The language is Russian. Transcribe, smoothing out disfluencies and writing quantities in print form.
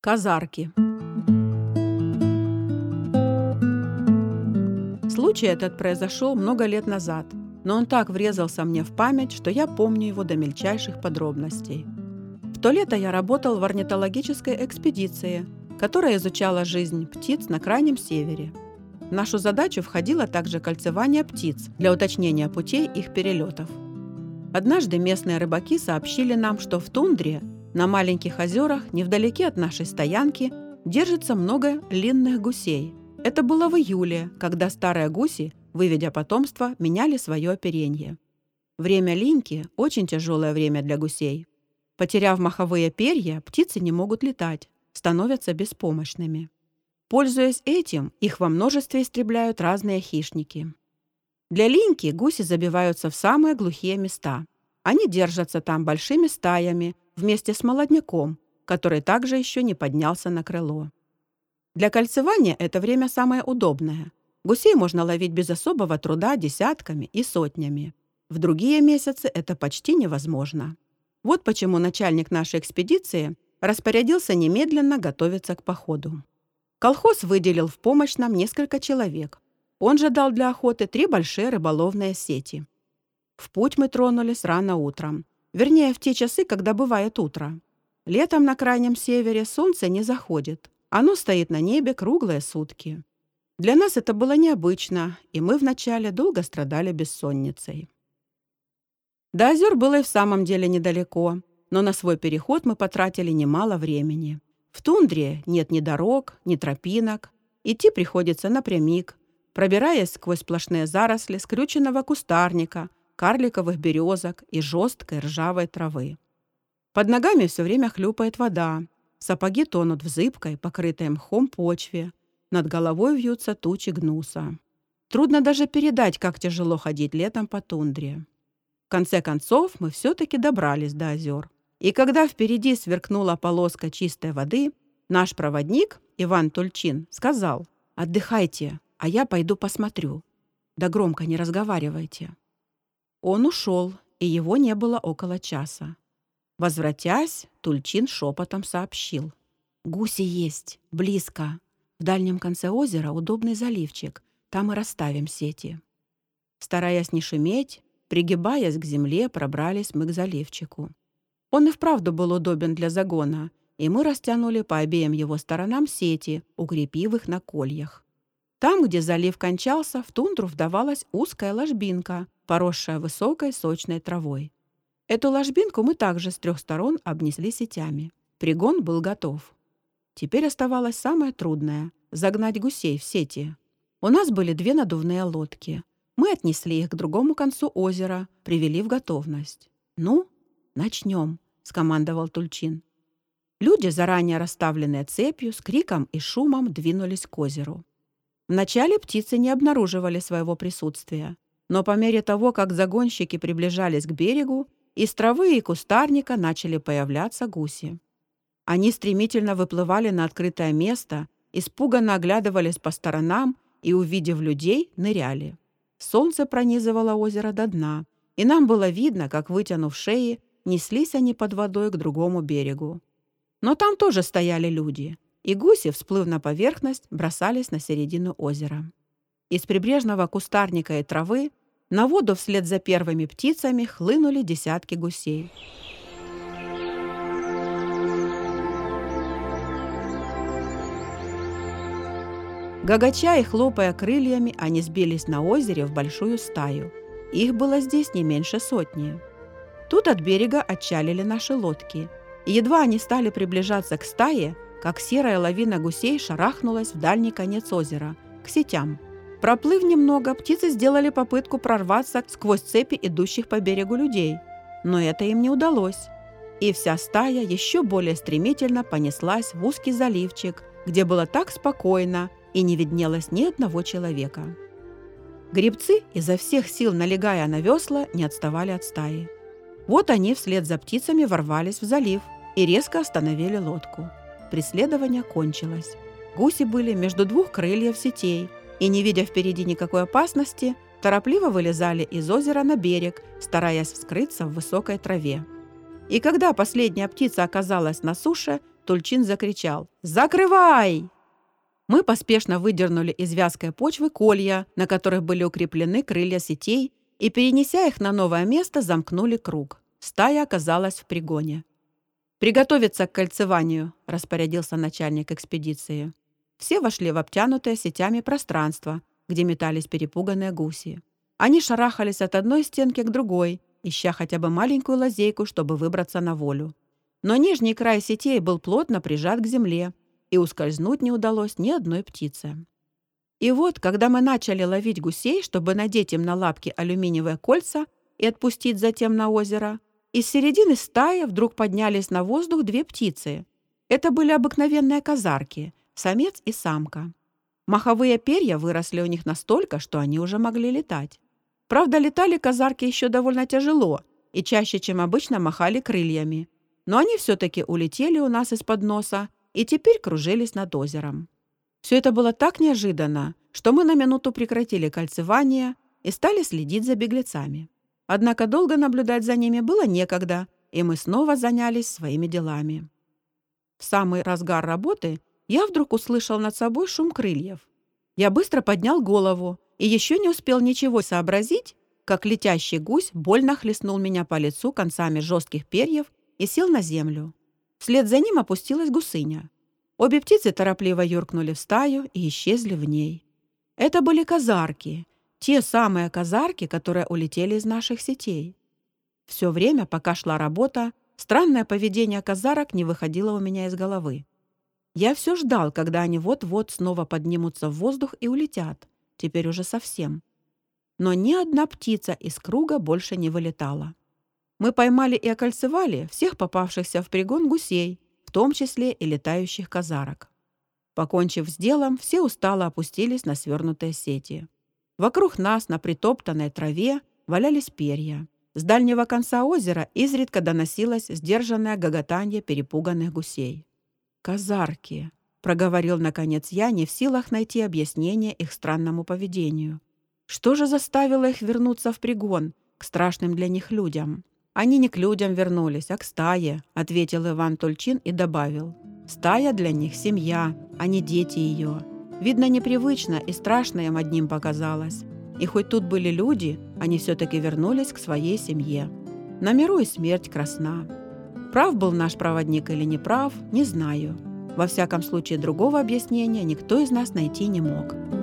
Казарки. Случай этот произошел много лет назад, но он так врезался мне в память, что я помню его до мельчайших подробностей. В то лето я работал в орнитологической экспедиции, которая изучала жизнь птиц на Крайнем Севере. В нашу задачу входило также кольцевание птиц для уточнения путей их перелетов. Однажды местные рыбаки сообщили нам, что в тундре, на маленьких озерах, невдалеке от нашей стоянки, держится много линных гусей. Это было в июле, когда старые гуси, выведя потомство, меняли свое оперенье. Время линьки – очень тяжелое время для гусей. Потеряв маховые перья, птицы не могут летать, становятся беспомощными. Пользуясь этим, их во множестве истребляют разные хищники. Для линьки гуси забиваются в самые глухие места. Они держатся там большими стаями вместе с молодняком, который также еще не поднялся на крыло. Для кольцевания это время самое удобное. Гусей можно ловить без особого труда десятками и сотнями. В другие месяцы это почти невозможно. Вот почему начальник нашей экспедиции распорядился немедленно готовиться к походу. Колхоз выделил в помощь нам несколько человек. Он же дал для охоты 3 большие рыболовные сети. В путь мы тронулись рано утром. Вернее, в те часы, когда бывает утро. Летом на Крайнем Севере солнце не заходит. Оно стоит на небе круглые сутки. Для нас это было необычно, и мы вначале долго страдали бессонницей. До озер было и в самом деле недалеко, но на свой переход мы потратили немало времени. В тундре нет ни дорог, ни тропинок. Идти приходится напрямик, пробираясь сквозь сплошные заросли скрюченного кустарника, карликовых березок и жесткой ржавой травы. Под ногами все время хлюпает вода, сапоги тонут в зыбкой, покрытой мхом почве, над головой вьются тучи гнуса. Трудно даже передать, как тяжело ходить летом по тундре. В конце концов, мы все-таки добрались до озер. И когда впереди сверкнула полоска чистой воды, наш проводник, Иван Тульчин, сказал: «Отдыхайте, а я пойду посмотрю. Да громко не разговаривайте». Он ушел, и его не было около часа. Возвратясь, Тульчин шепотом сообщил: «Гуси есть, близко. В дальнем конце озера удобный заливчик, там и расставим сети». Стараясь не шуметь, пригибаясь к земле, пробрались мы к заливчику. Он и вправду был удобен для загона, и мы растянули по обеим его сторонам сети, укрепив их на кольях. Там, где залив кончался, в тундру вдавалась узкая ложбинка, поросшая высокой сочной травой. Эту ложбинку мы также с 3 сторон обнесли сетями. Пригон был готов. Теперь оставалось самое трудное — загнать гусей в сети. У нас были 2 надувные лодки. Мы отнесли их к другому концу озера, привели в готовность. «Ну, начнем», — скомандовал Тульчин. Люди, заранее расставленные цепью, с криком и шумом двинулись к озеру. Вначале птицы не обнаруживали своего присутствия, но по мере того, как загонщики приближались к берегу, из травы и кустарника начали появляться гуси. Они стремительно выплывали на открытое место, испуганно оглядывались по сторонам и, увидев людей, ныряли. Солнце пронизывало озеро до дна, и нам было видно, как, вытянув шеи, неслись они под водой к другому берегу. Но там тоже стояли люди, и гуси, всплыв на поверхность, бросались на середину озера. Из прибрежного кустарника и травы на воду вслед за первыми птицами хлынули десятки гусей. Гагача и хлопая крыльями, они сбились на озере в большую стаю. Их было здесь не меньше 100. Тут от берега отчалили наши лодки. И едва они стали приближаться к стае, как серая лавина гусей шарахнулась в дальний конец озера, к сетям. Проплыв немного, птицы сделали попытку прорваться сквозь цепи идущих по берегу людей. Но это им не удалось. И вся стая еще более стремительно понеслась в узкий заливчик, где было так спокойно и не виднелось ни одного человека. Гребцы, изо всех сил налегая на весла, не отставали от стаи. Вот они вслед за птицами ворвались в залив и резко остановили лодку. Преследование кончилось. Гуси были между 2 крыльев сетей и, не видя впереди никакой опасности, торопливо вылезали из озера на берег, стараясь скрыться в высокой траве. И когда последняя птица оказалась на суше, Тульчин закричал: «Закрывай!». Мы поспешно выдернули из вязкой почвы колья, на которых были укреплены крылья сетей, и, перенеся их на новое место, замкнули круг. Стая оказалась в пригоне. «Приготовиться к кольцеванию», – распорядился начальник экспедиции. Все вошли в обтянутое сетями пространство, где метались перепуганные гуси. Они шарахались от одной стенки к другой, ища хотя бы маленькую лазейку, чтобы выбраться на волю. Но нижний край сетей был плотно прижат к земле, и ускользнуть не удалось ни одной птице. И вот, когда мы начали ловить гусей, чтобы надеть им на лапки алюминиевые кольца и отпустить затем на озеро, из середины стаи вдруг поднялись на воздух две птицы. Это были обыкновенные казарки, самец и самка. Маховые перья выросли у них настолько, что они уже могли летать. Правда, летали казарки еще довольно тяжело и чаще, чем обычно, махали крыльями. Но они все-таки улетели у нас из-под носа и теперь кружились над озером. Все это было так неожиданно, что мы на минуту прекратили кольцевание и стали следить за беглецами. Однако долго наблюдать за ними было некогда, и мы снова занялись своими делами. В самый разгар работы я вдруг услышал над собой шум крыльев. Я быстро поднял голову и еще не успел ничего сообразить, как летящий гусь больно хлестнул меня по лицу концами жестких перьев и сел на землю. Вслед за ним опустилась гусыня. Обе птицы торопливо юркнули в стаю и исчезли в ней. Это были казарки, те самые казарки, которые улетели из наших сетей. Все время, пока шла работа, странное поведение казарок не выходило у меня из головы. Я все ждал, когда они вот-вот снова поднимутся в воздух и улетят, теперь уже совсем. Но ни одна птица из круга больше не вылетала. Мы поймали и окольцевали всех попавшихся в пригон гусей, в том числе и летающих казарок. Покончив с делом, все устало опустились на свернутые сети. Вокруг нас на притоптанной траве валялись перья. С дальнего конца озера изредка доносилось сдержанное гоготанье перепуганных гусей. «Казарки», — проговорил наконец я, не в силах найти объяснение их странному поведению. «Что же заставило их вернуться в пригон, к страшным для них людям?» «Они не к людям вернулись, а к стае», — ответил Иван Тульчин и добавил. «Стая для них — семья, а не дети ее. Видно, непривычно и страшно им одним показалось. И хоть тут были люди, они все-таки вернулись к своей семье. На миру и смерть красна. Прав был наш проводник или не прав, не знаю. Во всяком случае, другого объяснения никто из нас найти не мог».